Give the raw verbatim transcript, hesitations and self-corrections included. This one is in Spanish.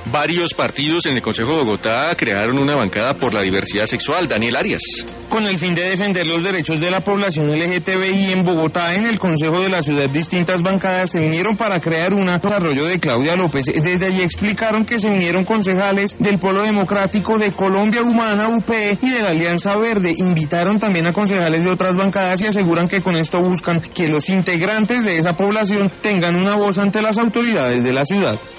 Varios partidos en el Consejo de Bogotá crearon una bancada por la diversidad sexual. Daniel Arias. Con el fin de defender los derechos de la población L G T B I en Bogotá, en el Consejo de la Ciudad, distintas bancadas se unieron para crear un desarrollo de Claudia López. Desde allí explicaron que se unieron concejales del Polo Democrático, de Colombia Humana, U P, y de la Alianza Verde. Invitaron también a concejales de otras bancadas y aseguran que con esto buscan que los integrantes de esa población tengan una voz ante las autoridades de la ciudad.